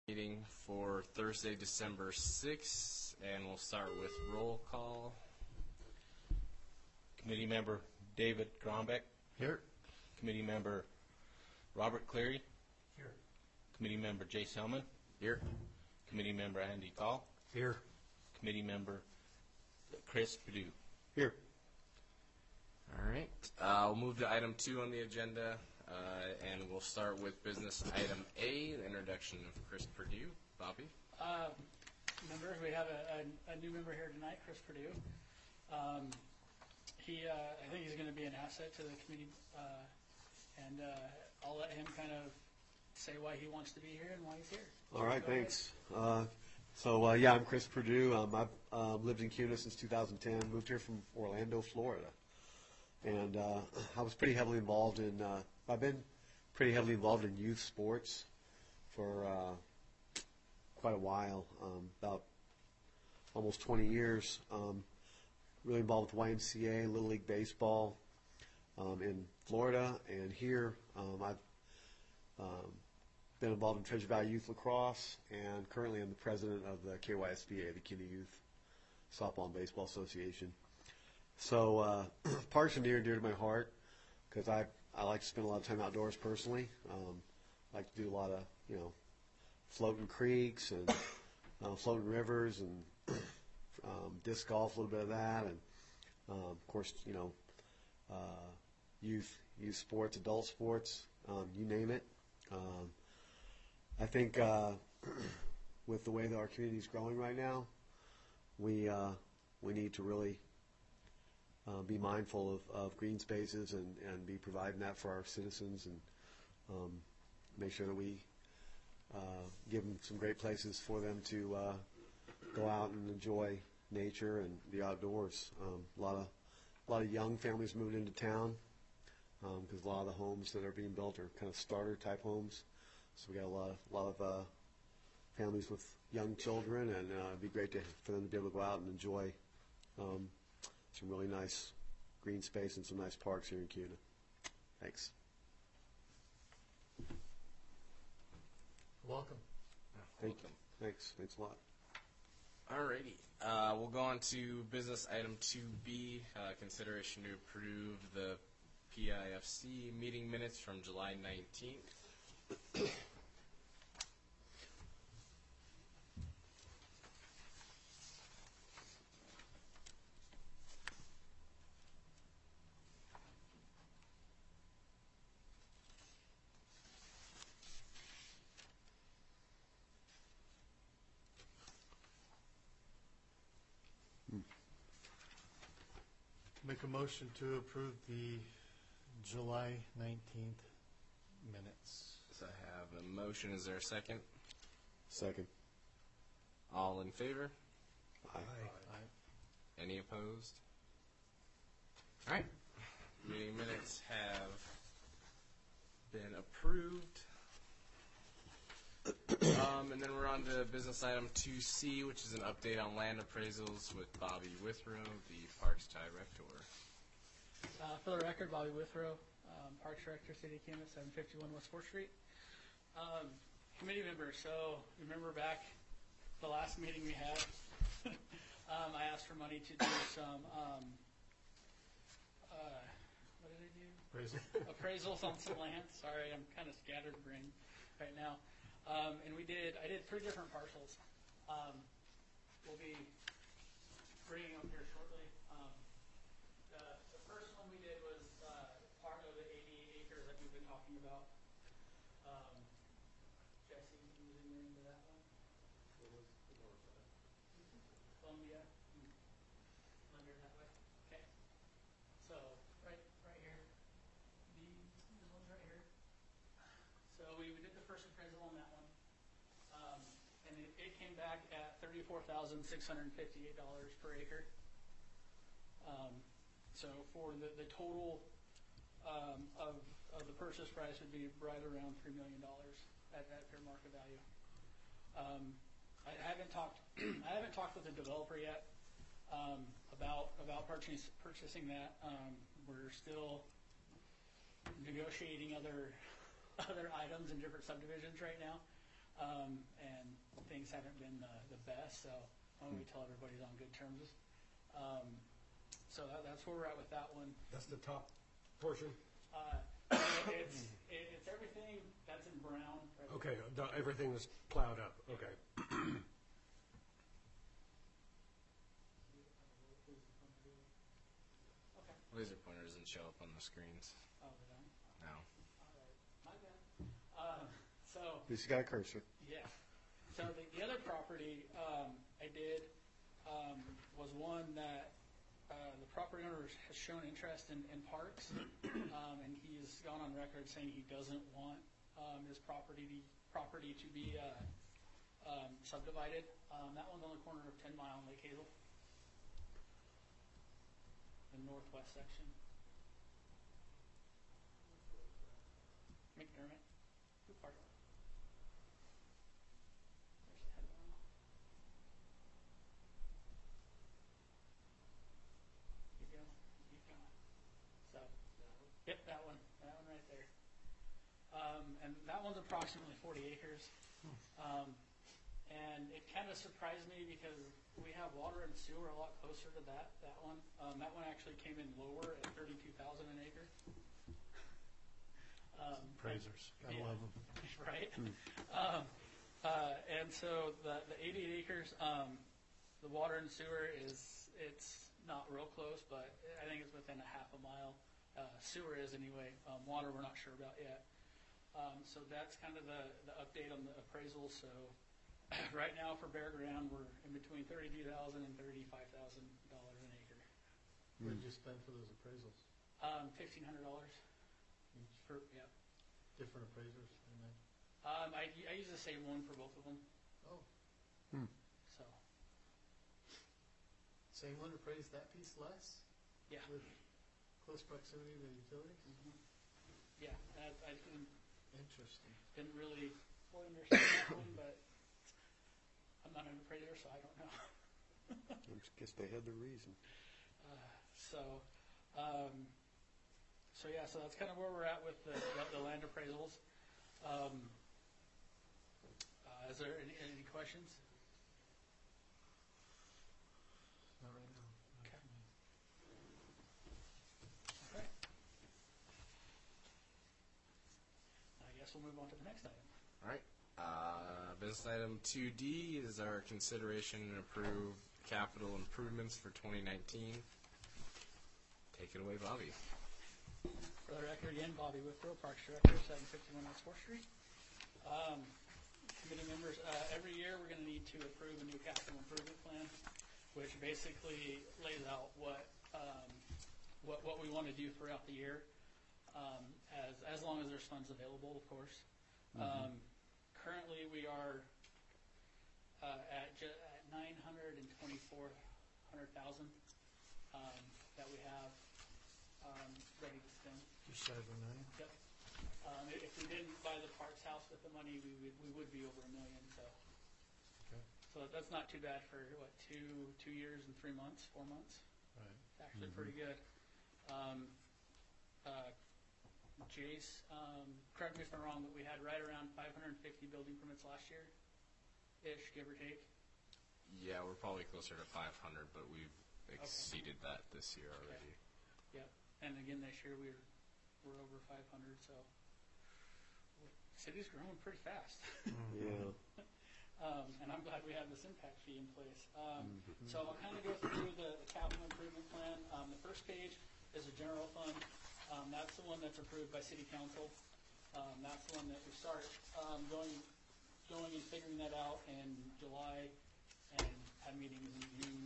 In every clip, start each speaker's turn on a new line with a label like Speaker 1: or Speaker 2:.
Speaker 1: Meeting for Thursday, December 6th, and we'll start with roll call.
Speaker 2: Committee member David Grombeck.
Speaker 3: Here.
Speaker 2: Committee member Robert Cleary.
Speaker 3: Here.
Speaker 2: Committee member Jace Hellman.
Speaker 1: Here.
Speaker 2: Committee member Andy Call.
Speaker 3: Here.
Speaker 2: Committee member Chris Perdue.
Speaker 3: Here.
Speaker 1: All right. We'll move to item 2 on the agenda, and we'll start with business item A, the introduction of Chris Perdue. Bobby?
Speaker 4: Members, we have a new member here tonight, Chris Perdue. I think he's going to be an asset to the committee, and I'll let him kind of say why he wants to be here and why he's here.
Speaker 3: All right, thanks. I'm Chris Perdue. I've lived in CUNA since 2010, moved here from Orlando, Florida. And I was pretty heavily involved in, I've been pretty heavily involved in youth sports for quite a while, about almost 20 years. Really involved with YMCA, Little League Baseball in Florida. And here I've been involved in Treasure Valley Youth Lacrosse, and currently I'm the president of the KYSBA, the CUNA Youth Softball and Baseball Association. So parks are near and dear to my heart because I like to spend a lot of time outdoors personally. I like to do a lot of, floating creeks and floating rivers and disc golf, a little bit of that, and of course, youth sports, adult sports, you name it. I think with the way that our community is growing right now, we need to really be mindful of green spaces and be providing that for our citizens, and make sure that we give them some great places for them to go out and enjoy nature and the outdoors. A lot of young families moving into town because a lot of the homes that are being built are kind of starter type homes. So we got a lot of families with young children, and it'd be great for them to be able to go out and enjoy some really nice green space and some nice parks here in CUNA. Thanks.
Speaker 4: Welcome.
Speaker 3: Thank you. Thanks a lot.
Speaker 1: Alrighty. We'll go on to business item 2B, consideration to approve the PIFC meeting minutes from July 19th.
Speaker 5: Make a motion to approve the July 19th minutes.
Speaker 1: So I have a motion. Is there a second?
Speaker 3: Second.
Speaker 1: All in favor?
Speaker 3: Aye.
Speaker 1: Any opposed? All right. Meeting minutes have been approved. And then we're on to business item 2C, which is an update on land appraisals with Bobby Withrow, the Parks Director.
Speaker 4: For the record, Bobby Withrow, Parks Director, City of CUNA, 751 West 4th Street. Committee members, so remember back the last meeting we had, I asked for money to do some, what did I do? Appraisals on some land. Sorry, I'm kind of scattered brain right now. And I did 3 different parcels. We'll be bringing up here shortly. The first one we did was part of the 88 acres that we've been talking about. Jesse, can you zoom into that one? What was the north side? Columbia. Under that way. Okay. So right here. This one's right here. So we did the first appraisal on that one. And it came back at $34,658 per acre. So for the total of the purchase price would be right around $3 million at fair market value. I haven't talked with the developer yet about purchasing that. We're still negotiating other items in different subdivisions right now, and things haven't been the best, so why don't we tell everybody's on good terms. So that's where we're at with that one.
Speaker 6: That's the top portion?
Speaker 4: It's everything that's in brown. Right?
Speaker 6: Okay, everything is plowed up, okay.
Speaker 4: Okay.
Speaker 1: Laser pointer doesn't show up on the screens.
Speaker 4: Oh, they don't?
Speaker 1: No.
Speaker 4: All right. My bad. So,
Speaker 3: At least you got a cursor.
Speaker 4: yeah. So the other property I did was one that the property owner has shown interest in parks, and he's gone on record saying he doesn't want his property to be subdivided. That one's on the corner of 10 Mile and Lake Hazel, the northwest section. McDermott. Who park? There's 10 Mile. Keep going. Keep going. So, yep, that one right there. And that one's approximately 40 acres. And it kind of surprised me because we have water and sewer a lot closer to that one. That one actually came in lower at 32,000 an acre.
Speaker 5: Appraisers, gotta
Speaker 4: Yeah.
Speaker 5: love them.
Speaker 4: Right? And so the 88 acres, the water and sewer it's not real close, but I think it's within a half a mile. Sewer is anyway. Water we're not sure about yet. So that's kind of the update on the appraisal. So right now for bare ground, we're in between $32,000 and $35,000 an acre.
Speaker 5: What did you spend for those appraisals?
Speaker 4: $1,500
Speaker 5: Each,
Speaker 4: for, yeah.
Speaker 5: different appraisers, I imagine.
Speaker 4: I use the same one for both of them.
Speaker 5: Oh,
Speaker 4: So,
Speaker 5: same one appraised that piece less
Speaker 4: yeah.
Speaker 5: with close proximity to the utilities?
Speaker 4: Yeah, I
Speaker 5: Interesting.
Speaker 4: didn't really fully understand that one, but I'm not an appraiser, so I don't know.
Speaker 3: I guess they had the reason.
Speaker 4: So yeah, so that's kind of where we're at with the land appraisals. Is there any questions?
Speaker 5: Not right now.
Speaker 4: Okay. Okay. I guess we'll move on to the next item.
Speaker 1: All right. Business item 2D is our consideration and approve capital improvements for 2019. Take it away, Bobby.
Speaker 4: For the record, again, Bobby Withrow, Parks Director, 751 West 4th Street. Committee members, every year we're going to need to approve a new capital improvement plan, which basically lays out what we want to do throughout the year, as long as there's funds available, of course. Currently, we are at 924,000 that we have ready to spend.
Speaker 5: Just shy of a million?
Speaker 4: Yep. If we didn't buy the Parks House with the money, we would be over $1 million.
Speaker 5: Okay.
Speaker 4: So that's not too bad for what 2 years and 3 months, 4 months.
Speaker 5: Right.
Speaker 4: It's actually pretty good. Jace, correct me if I'm wrong, but we had right around 550 building permits last year, ish, give or take.
Speaker 1: Yeah, we're probably closer to 500, but we've exceeded that this year already.
Speaker 4: Yep. And again, this year we're over 500, so the city's growing pretty fast.
Speaker 3: Yeah.
Speaker 4: And I'm glad we have this impact fee in place. So I'll kind of go through the capital improvement plan. The first page is a general fund. That's the one that's approved by City Council. That's the one that we start going and figuring that out in July and have meetings in June.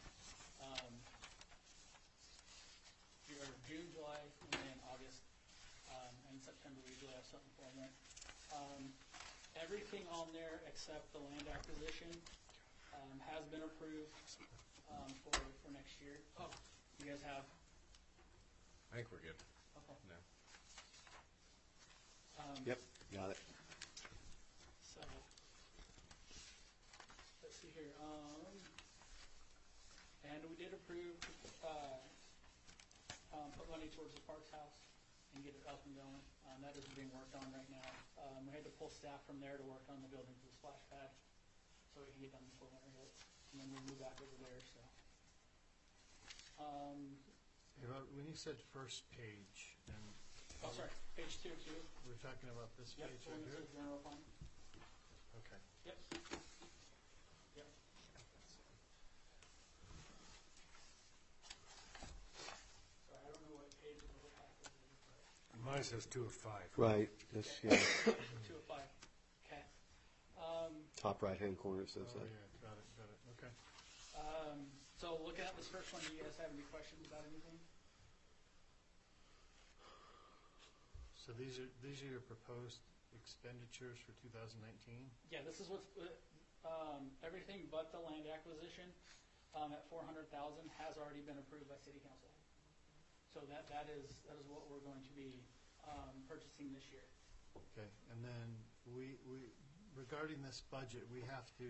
Speaker 4: June, July, and then August. And September we usually have something for them. Everything on there except the land acquisition has been approved for next year. Oh, you guys have?
Speaker 1: I think we're good.
Speaker 4: Okay.
Speaker 1: No.
Speaker 3: Yep, got it.
Speaker 4: So, let's see here. And we did approve put money towards the Parks House and get it up and going. That is being worked on right now. We had to pull staff from there to work on the building for the splash pad. get done before winter hits, and then we'll move back over there, so.
Speaker 5: When you said first page, and
Speaker 4: Oh, sorry, page 2 too.
Speaker 5: we're talking about this
Speaker 4: Yep,
Speaker 5: page
Speaker 4: the one
Speaker 5: right
Speaker 4: that
Speaker 5: here?
Speaker 4: says general fund.
Speaker 5: Okay.
Speaker 4: Yep. Yep. Sorry, I don't know what page of the packet it is, but
Speaker 6: Mine says 2 of 5.
Speaker 3: Right, this, yeah,
Speaker 4: 2 of 5. Okay.
Speaker 3: top right-hand corner says
Speaker 5: Oh,
Speaker 3: that.
Speaker 5: yeah, got it, okay.
Speaker 4: So looking at this first one, do you guys have any questions about anything?
Speaker 5: So these are your proposed expenditures for 2019?
Speaker 4: Yeah, this is what's, everything but the land acquisition, at 400,000 has already been approved by city council. So that is what we're going to be, purchasing this year.
Speaker 5: Okay, and then we regarding this budget, we have to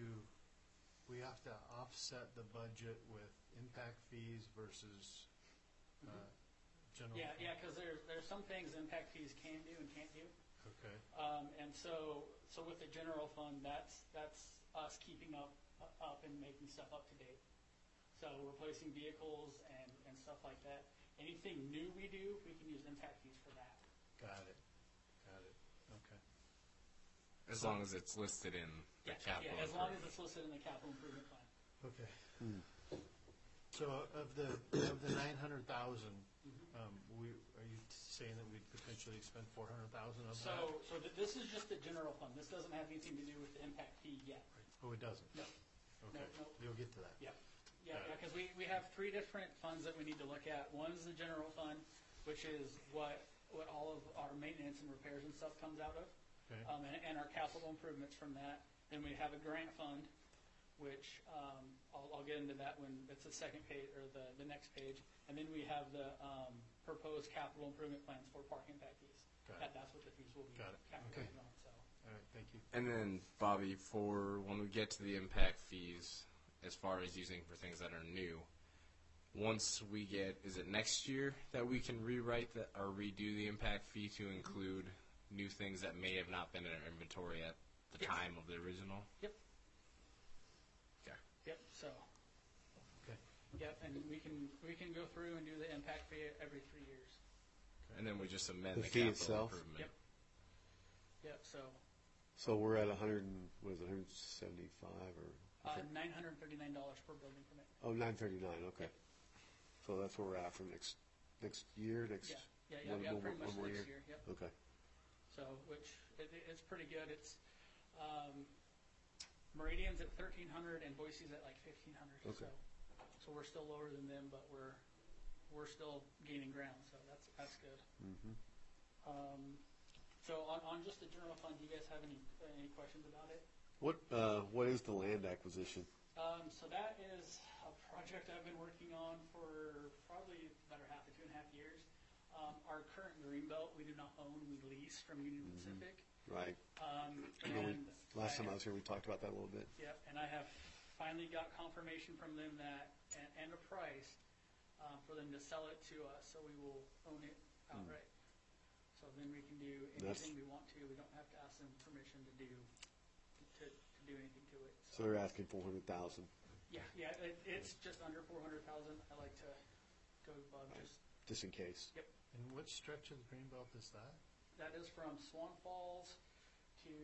Speaker 5: offset the budget with impact fees versus general.
Speaker 4: Yeah, because there's some things impact fees can do and can't do.
Speaker 5: Okay,
Speaker 4: And so with the general fund, that's us keeping up and making stuff up to date. So replacing vehicles and stuff like that. Anything new we do, we can use impact fees for that.
Speaker 5: got it, okay.
Speaker 1: As long as it's listed in the capital.
Speaker 4: Yeah, as long as
Speaker 1: improvement.
Speaker 4: it's listed in the capital improvement plan.
Speaker 5: Okay. So of the 900,000, are you saying that we'd potentially spend 400,000 of that?
Speaker 4: So this is just the general fund. This doesn't have anything to do with the impact fee yet.
Speaker 5: Oh, it doesn't?
Speaker 4: No.
Speaker 5: Okay,
Speaker 4: No.
Speaker 5: you'll get to that.
Speaker 4: Yeah, because we have 3 different funds that we need to look at. One's the general fund, which is what all of our maintenance and repairs and stuff comes out of,
Speaker 5: Okay.
Speaker 4: and our capital improvements from that. Then we have a grant fund, which I'll get into that when it's the second page or the next page. And then we have the proposed capital improvement plans for park impact fees.
Speaker 5: Got it.
Speaker 4: That's what the fees will be
Speaker 5: Got it.
Speaker 4: calculated on. So.
Speaker 5: All right, thank you.
Speaker 1: And then, Bobby, for when we get to the impact fees, as far as using for things that are new, once we get, is it next year that we can rewrite the, or redo the impact fee to include new things that may have not been in our inventory at the
Speaker 4: Yes.
Speaker 1: time of the original?
Speaker 4: Yep.
Speaker 1: Okay.
Speaker 4: Yep. So.
Speaker 5: Okay.
Speaker 4: Yep. And we can go through and do the impact fee every 3 years.
Speaker 1: And then we just amend
Speaker 3: The
Speaker 1: the,
Speaker 3: fee
Speaker 1: capital
Speaker 3: itself?
Speaker 1: improvement.
Speaker 4: Yep. Yep.
Speaker 3: So we're at 100, what is it, 175 or?
Speaker 4: $939 per building permit.
Speaker 3: Oh, 939, okay. So that's where we're at for next year, next?
Speaker 4: Yeah,
Speaker 3: one
Speaker 4: pretty much
Speaker 3: more
Speaker 4: next year. Yep.
Speaker 3: Okay.
Speaker 4: So, which it's pretty good. It's Meridian's at 1,300 and Boise's at like 1,500.
Speaker 3: Okay.
Speaker 4: So we're still lower than them, but we're still gaining ground. So that's good.
Speaker 3: Mm-hmm.
Speaker 4: So on just the general fund, do you guys have any questions about it?
Speaker 3: What is the land acquisition?
Speaker 4: So that is a project I've been working on for probably better half to 2.5 years. Our current greenbelt we do not own; we lease from Union Pacific.
Speaker 3: Right.
Speaker 4: And
Speaker 3: Last time I was here, we talked about that a little bit.
Speaker 4: Yep, and I have finally got confirmation from them that and a price for them to sell it to us, so we will own it outright. So then we can do anything we want to. We don't have to ask them permission to do anything to it.
Speaker 3: So they're asking 400,000.
Speaker 4: Yeah, it's just under 400,000. I like to go above
Speaker 3: Just in case.
Speaker 4: Yep.
Speaker 5: And which stretch of the Greenbelt is that?
Speaker 4: That is from Swan Falls to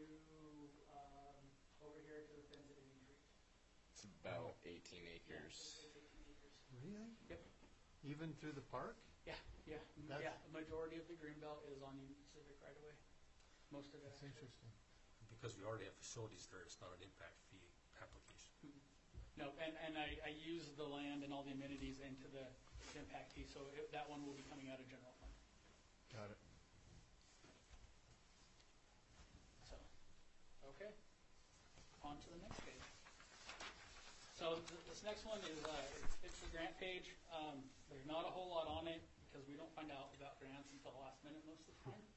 Speaker 4: over here to the fence at Indian Creek.
Speaker 1: It's about 18 acres.
Speaker 4: It's 18 acres.
Speaker 5: Really?
Speaker 4: Yep.
Speaker 5: Even through the park?
Speaker 4: Yeah.
Speaker 5: That's-
Speaker 4: The majority of the greenbelt is on Union Pacific right away. Most of it.
Speaker 5: That's
Speaker 4: actually.
Speaker 5: interesting.
Speaker 6: Because we already have facilities there, it's not an impact fee application.
Speaker 4: No, and I use the land and all the amenities into the impact fee, so that one will be coming out of general fund.
Speaker 5: Got it.
Speaker 4: So, okay. On to the next page. So this next one is it's the grant page. There's not a whole lot on it because we don't find out about grants until the last minute most of the time.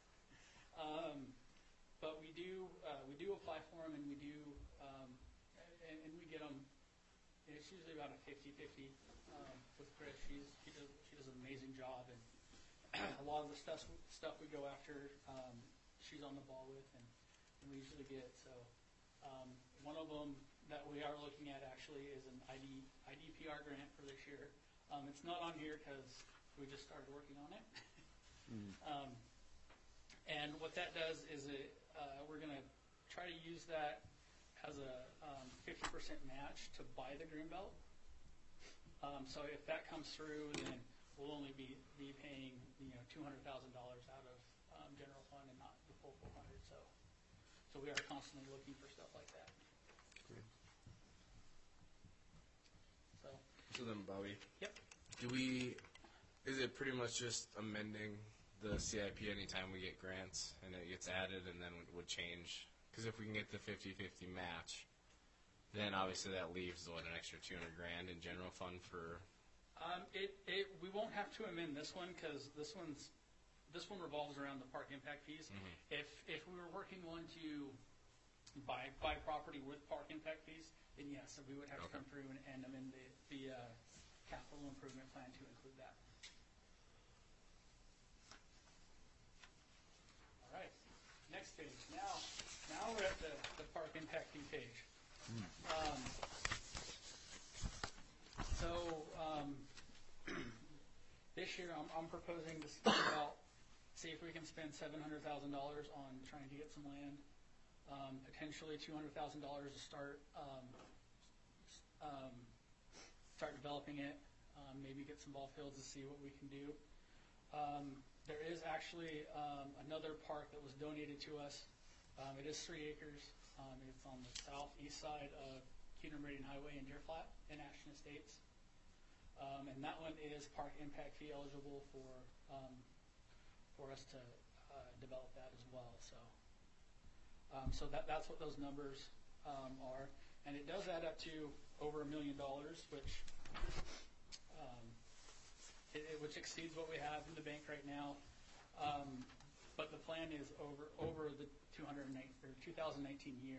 Speaker 4: But we do apply for them, and we do and we get them. It's usually about a 50-50 with Chris. She does an amazing job, and a lot of the stuff we go after, she's on the ball with, and we usually get. So one of them that we are looking at actually is an IDPR grant for this year. It's not on here because we just started working on it. And what that does is we're going to try to use that as a 50% match to buy the greenbelt. So if that comes through, then we'll only be paying $200,000 out of general fund and not the full 400. So we are constantly looking for stuff like that.
Speaker 3: Great.
Speaker 4: So
Speaker 1: So then, Bobby,
Speaker 4: yep.
Speaker 1: is it pretty much just amending the CIP anytime we get grants and it gets added and then it would change? Because if we can get the 50-50 match, then obviously that leaves an extra $200,000 in general fund for.
Speaker 4: We won't have to amend this one because this one revolves around the park impact fees.
Speaker 1: Mm-hmm.
Speaker 4: If we were working on to buy property with park impact fees, then yes, we would have to come through and amend the capital improvement plan to include that. All right, next page. Now we're at the park impact fee page. This year I'm proposing to see if we can spend $700,000 on trying to get some land, potentially $200,000 to start developing it, maybe get some ball fields to see what we can do. There is actually another park that was donated to us. It is 3 acres. It's on the southeast side of Kingdom Meridian Highway in Deer Flat in Ashton Estates. And that one is park impact fee eligible for us to develop that as well. So that's what those numbers are, and it does add up to over $1 million, which exceeds what we have in the bank right now. But the plan is over the 2019 year.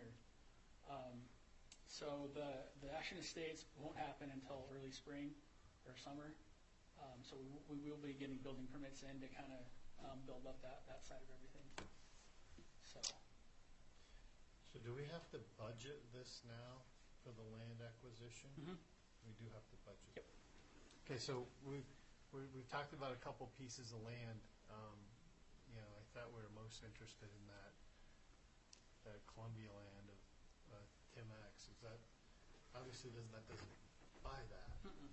Speaker 4: So the Ashton Estates won't happen until early spring or summer. So we will be getting building permits in to kind of build up that side of everything.
Speaker 5: So do we have to budget this now for the land acquisition?
Speaker 4: Mm-hmm.
Speaker 5: We do have to budget.
Speaker 4: Yep.
Speaker 5: Okay, so we've talked about a couple pieces of land. I thought we were most interested in that Columbia land of Timex. Is that obviously that doesn't buy that?
Speaker 4: Mm-mm.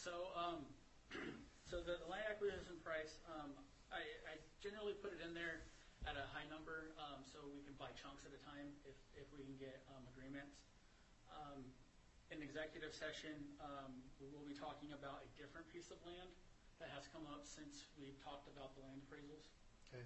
Speaker 5: So
Speaker 4: So the land acquisition price, I generally put it in there at a high number, so we can buy chunks at a time if we can get agreements. In executive session, we will be talking about a different piece of land that has come up since we've talked about the land appraisals.
Speaker 5: okay.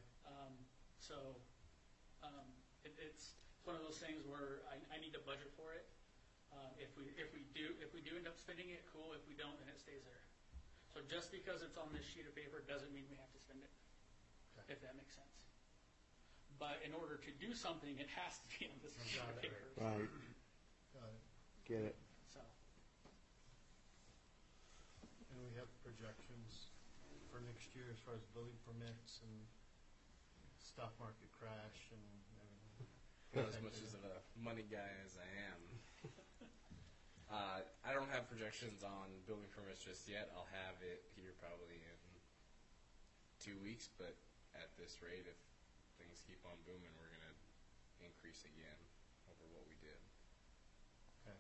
Speaker 4: It's one of those things where I need to budget for it. If we do end up spending it, cool. If we don't, then it stays there. So just because it's on this sheet of paper doesn't mean we have to spend it,
Speaker 5: Okay.
Speaker 4: if that makes sense. But in order to do something, it has to be on this sheet of
Speaker 5: Got it.
Speaker 4: paper.
Speaker 3: Right.
Speaker 5: Got it.
Speaker 3: Get it.
Speaker 4: So
Speaker 5: And we have projections for next year as far as building permits and stock market crash and everything.
Speaker 1: Not as much as a money guy as I am. I don't have projections on building permits just yet. I'll have it here probably in 2 weeks, but at this rate, if things keep on booming, we're going to increase again over what we did.
Speaker 5: Okay.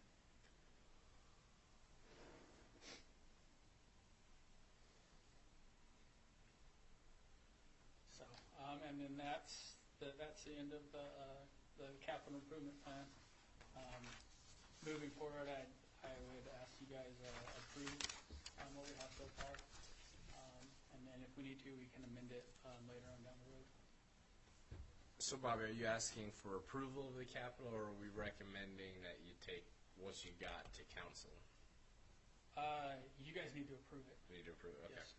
Speaker 4: and then that's the end of the capital improvement plan. Moving forward, I would ask you guys approve what we have so far, and then if we need to, we can amend it later on down the road.
Speaker 1: So, Bobby, are you asking for approval of the capital, or are we recommending that you take what you got to council?
Speaker 4: You guys need to approve it.
Speaker 1: We need to approve it. Okay.
Speaker 4: Yes.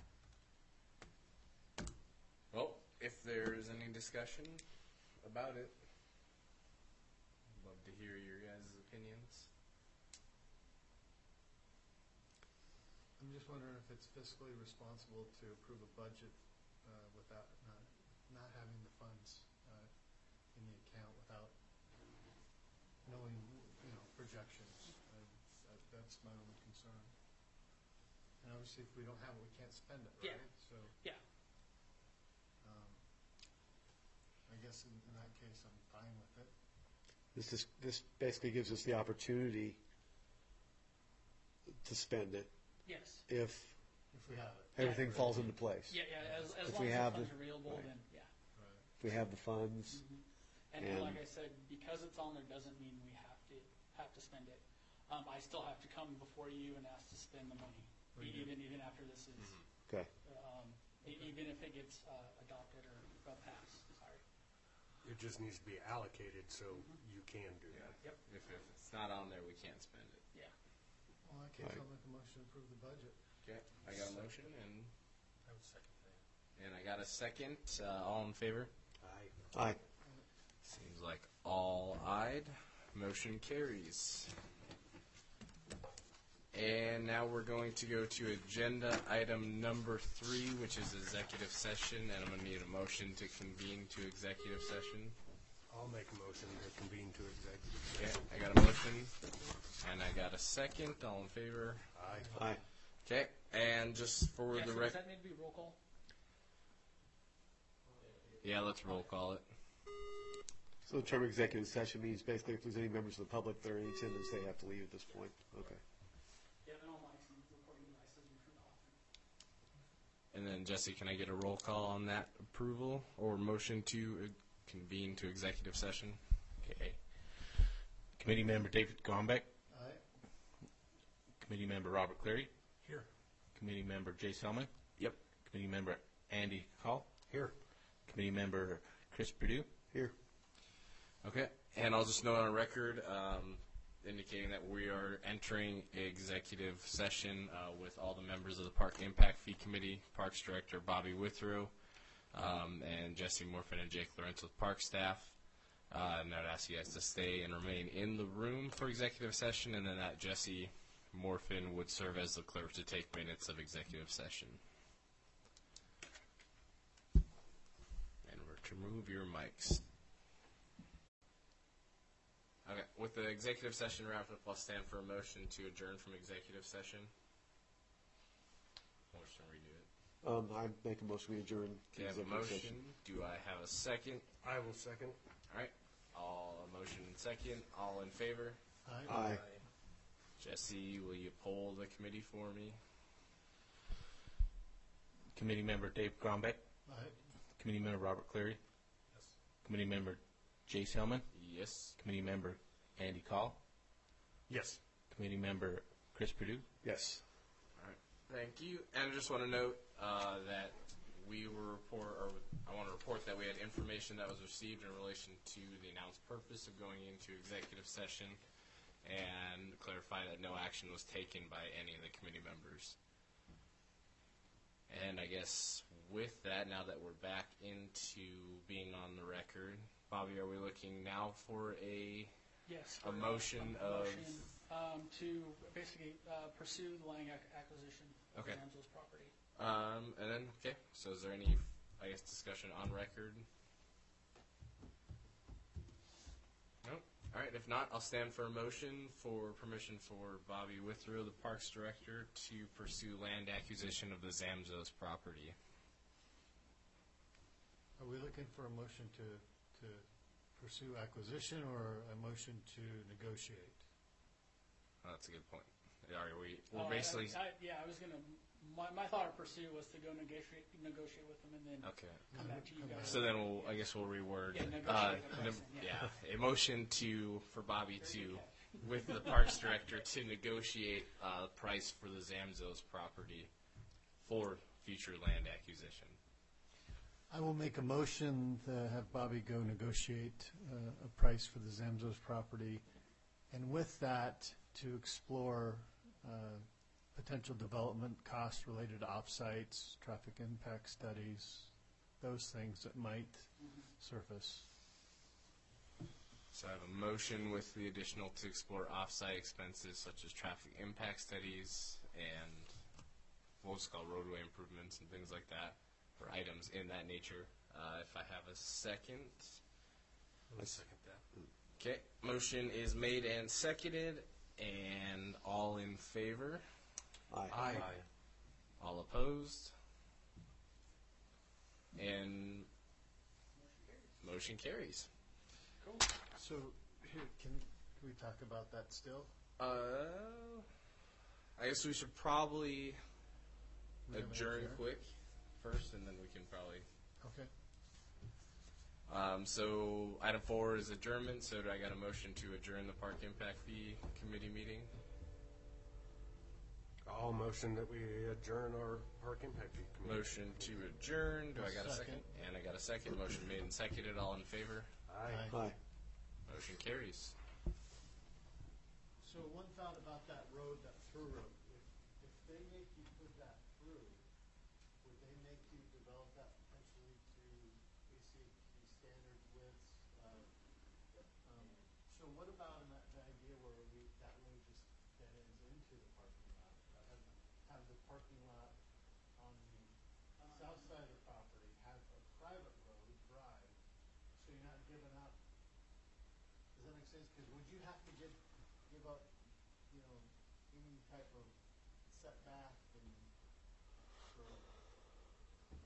Speaker 1: Well, if there's any discussion about it, I'd love to hear your guys' opinions.
Speaker 5: I'm just wondering if it's fiscally responsible to approve a budget without not having the funds in the account, without knowing, projections. That's my only concern. And obviously, if we don't have it, we can't spend it,
Speaker 4: Yeah.
Speaker 5: right? So,
Speaker 4: Yeah.
Speaker 5: I guess in that case, I'm fine with it.
Speaker 3: This basically gives us the opportunity to spend it
Speaker 4: Yes.
Speaker 3: if
Speaker 5: If we have it.
Speaker 3: everything falls into place.
Speaker 4: Yeah, as
Speaker 3: If
Speaker 4: long
Speaker 3: we
Speaker 4: as
Speaker 3: have
Speaker 4: the
Speaker 3: the-
Speaker 4: funds are available,
Speaker 3: right.
Speaker 4: then, yeah.
Speaker 5: Right.
Speaker 3: If we have the funds,
Speaker 4: And
Speaker 3: And-
Speaker 4: like I said, because it's on there doesn't mean we have to spend it. I still have to come before you and ask to spend the money,
Speaker 5: Very good.
Speaker 4: even after this is,
Speaker 3: okay.
Speaker 4: even if it gets adopted or passed, sorry.
Speaker 6: It just needs to be allocated so you can do that.
Speaker 4: Yep.
Speaker 1: If it's not on there, we can't spend it.
Speaker 4: Yeah.
Speaker 5: Well, in that case,
Speaker 3: Right.
Speaker 5: I'll make a motion to approve the budget.
Speaker 1: Okay, I got a motion
Speaker 6: I would second that.
Speaker 1: and I got a second. All in favor?
Speaker 6: Aye.
Speaker 3: Aye.
Speaker 1: Seems like all ayed. Motion carries. And now we're going to go to agenda item number 3, which is executive session, and I'm going to need a motion to convene to executive session.
Speaker 6: I'll make a motion to convene to executive
Speaker 1: Okay,
Speaker 6: session.
Speaker 1: I got a motion, and I got a second. All in favor?
Speaker 6: Aye.
Speaker 3: Aye.
Speaker 1: Okay, and just for
Speaker 4: Yeah,
Speaker 1: the
Speaker 4: so does
Speaker 1: record,
Speaker 4: that need to be roll call?
Speaker 1: yeah, let's roll call it.
Speaker 3: So the term executive session means basically if there's any members of the public that are in attendance, they have to leave at this point. Okay.
Speaker 4: Yeah, and all mics and recording devices are turned off.
Speaker 1: And then Jesse, can I get a roll call on that approval or motion to convene to executive session?
Speaker 2: Okay. Committee member David Grombeck,
Speaker 5: Aye.
Speaker 2: committee member Robert Cleary,
Speaker 6: Here.
Speaker 2: committee member Jay Selman,
Speaker 1: Yep.
Speaker 2: committee member Andy Call,
Speaker 6: Here.
Speaker 2: committee member Chris Purdue.
Speaker 3: Here.
Speaker 1: Okay, and I'll just note on record indicating that we are entering executive session with all the members of the Park Impact Fee Committee, Parks Director Bobby Withrow, and Jesse Morfin and Jake Lawrence with Park staff. And I'd ask you guys to stay and remain in the room for executive session, and then that Jesse Morfin would serve as the clerk to take minutes of executive session. And we're to remove your mics. Okay, with the executive session wrapped up, I'll stand for a motion to adjourn from executive session. Motion redo it.
Speaker 3: I make a motion we adjourn to
Speaker 1: Okay, I have a
Speaker 3: executive
Speaker 1: motion.
Speaker 3: session.
Speaker 1: Do I have a second?
Speaker 6: I will second.
Speaker 1: All right. A motion and second. All in favor?
Speaker 5: Aye.
Speaker 3: Aye.
Speaker 1: Jesse, will you poll the committee for me?
Speaker 2: Committee member Dave Grombeck,
Speaker 5: Aye.
Speaker 2: committee member Robert Cleary,
Speaker 6: Yes.
Speaker 2: committee member Jay Selman,
Speaker 1: Yes.
Speaker 2: committee member Andy Call,
Speaker 6: Yes.
Speaker 2: committee member Chris Purdue.
Speaker 3: Yes.
Speaker 1: All right. Thank you. And I just want to note that I want to report that we had information that was received in relation to the announced purpose of going into executive session, and clarify that no action was taken by any of the committee members. And I guess with that, now that we're back into being on the record, Bobby, are we looking now for a
Speaker 4: Yes.
Speaker 1: A motion of-
Speaker 4: Motion to basically pursue the land acquisition of
Speaker 1: Okay.
Speaker 4: Ramsell's property.
Speaker 1: and then okay, so is there any discussion on record? Nope. All right, if not, I'll stand for a motion for permission for Bobby Withrow, the Parks Director, to pursue land acquisition of the Zamzos property.
Speaker 5: Are we looking for a motion to pursue acquisition or a motion to negotiate?
Speaker 1: Oh, that's a good point. Are we?
Speaker 4: Oh,
Speaker 1: We're basically
Speaker 4: I was gonna. My thought of pursue was to go negotiate with them and then
Speaker 1: okay.
Speaker 4: come back to you guys.
Speaker 1: So then I guess we'll reword.
Speaker 4: Yeah, negotiate the pricing,
Speaker 1: yeah, a motion for Bobby to, with the Parks Director, to negotiate the price for the Zamzos property for future land acquisition.
Speaker 5: I will make a motion to have Bobby go negotiate a price for the Zamzos property, and with that, to explore potential development costs related to offsites, traffic impact studies, those things that might surface.
Speaker 1: So I have a motion with the additional to explore off-site expenses such as traffic impact studies and what's called roadway improvements and things like that, or items in that nature. If I have a second,
Speaker 6: I will second that.
Speaker 1: Okay, motion is made and seconded, and all in favor?
Speaker 3: Aye.
Speaker 1: All opposed? And motion carries.
Speaker 5: So, here, can we talk about that still?
Speaker 1: I guess we should probably
Speaker 5: We haven't
Speaker 1: adjourn
Speaker 5: adjourned?
Speaker 1: quick first, and then we can probably.
Speaker 5: Okay.
Speaker 1: So item 4 is adjournment. So do I got a motion to adjourn the Park Impact Fee Committee meeting?
Speaker 7: I'll motion that we adjourn our Park Impact Fee Committee.
Speaker 1: Motion to adjourn. Do I got a second?
Speaker 5: Second.
Speaker 1: And I got a second. Motion made and seconded. All in favor?
Speaker 7: Aye.
Speaker 3: Aye.
Speaker 1: Motion carries.
Speaker 5: So one thought about that road, that through road, if they make you put that through, would they make you develop that potentially to ACP standard widths? So what about the idea where that road just dead ends into the parking lot? Have the parking lot on the south side of the property have a private road drive, so you're not giving up. Does that make sense? Because would you have to give up